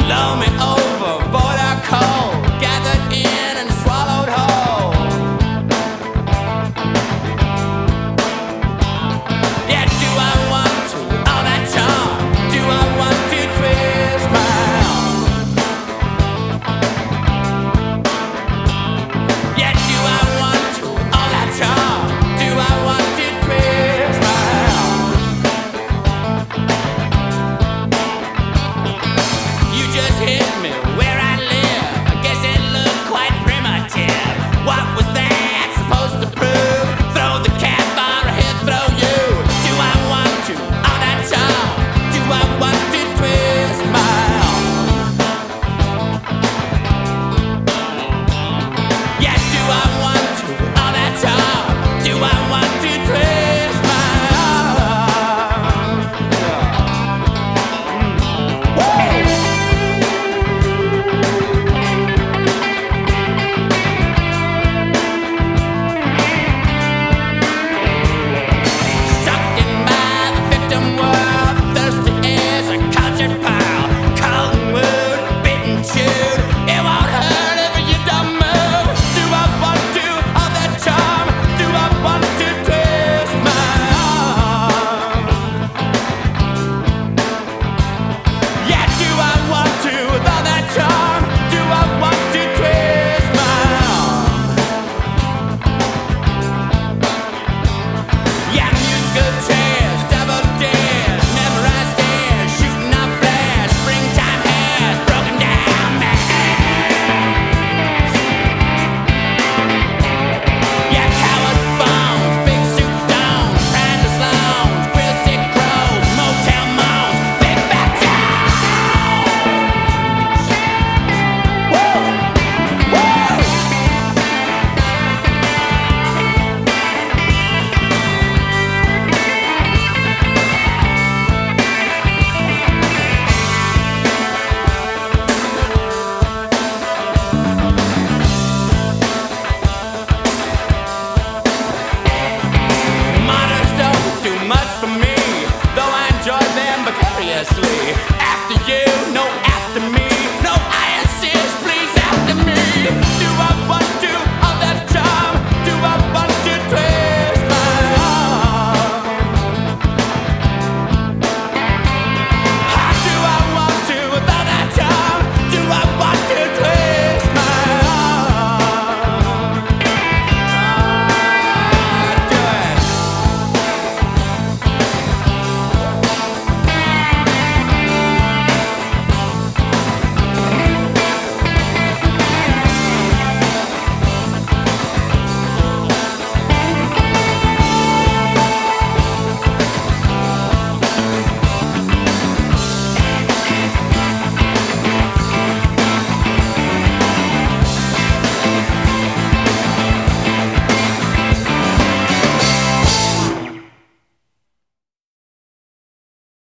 blow me over, boiler cold, gathered in and swallowed whole. Yeah, do I want to, all that charm? Do I want to twist my arm? Yeah, do I want to, all that charm? Do I want to twist my arm? You just hit